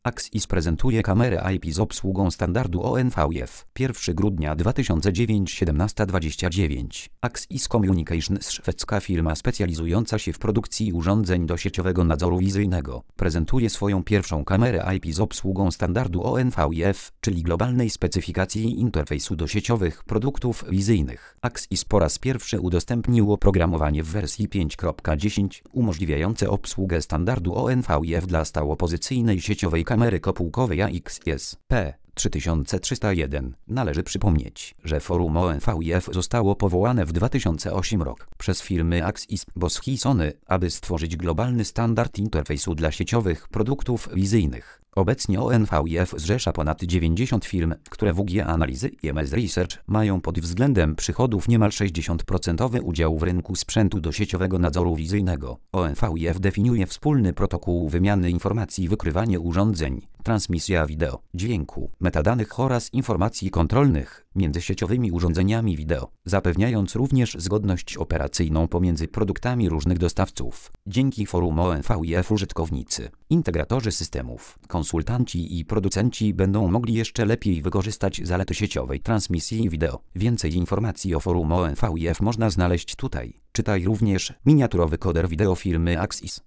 Axis prezentuje kamerę IP z obsługą standardu ONVIF. 1 grudnia 2009 17:29. Axis Communications, szwedzka firma specjalizująca się w produkcji urządzeń do sieciowego nadzoru wizyjnego, prezentuje swoją pierwszą kamerę IP z obsługą standardu ONVIF, czyli globalnej specyfikacji interfejsu do sieciowych produktów wizyjnych. Axis po raz pierwszy udostępnił oprogramowanie w wersji 5.10 umożliwiające obsługę standardu ONVIF dla stałopozycyjnej sieciowej kamery kopułkowej AXS-P 3301. Należy przypomnieć, że forum ONVIF zostało powołane w 2008 roku przez firmy Axis, Bosch i Sony, aby stworzyć globalny standard interfejsu dla sieciowych produktów wizyjnych. Obecnie ONVIF zrzesza ponad 90 firm, które w UG Analizy i MS Research mają pod względem przychodów niemal 60% udział w rynku sprzętu do sieciowego nadzoru wizyjnego. ONVIF definiuje wspólny protokół wymiany informacji, wykrywanie urządzeń, transmisja wideo, dźwięku, metadanych oraz informacji kontrolnych między sieciowymi urządzeniami wideo, zapewniając również zgodność operacyjną pomiędzy produktami różnych dostawców. Dzięki forum ONVIF użytkownicy, integratorzy systemów, konsultanci i producenci będą mogli jeszcze lepiej wykorzystać zalety sieciowej transmisji wideo. Więcej informacji o forum ONVIF można znaleźć tutaj. Czytaj również miniaturowy koder wideo firmy Axis.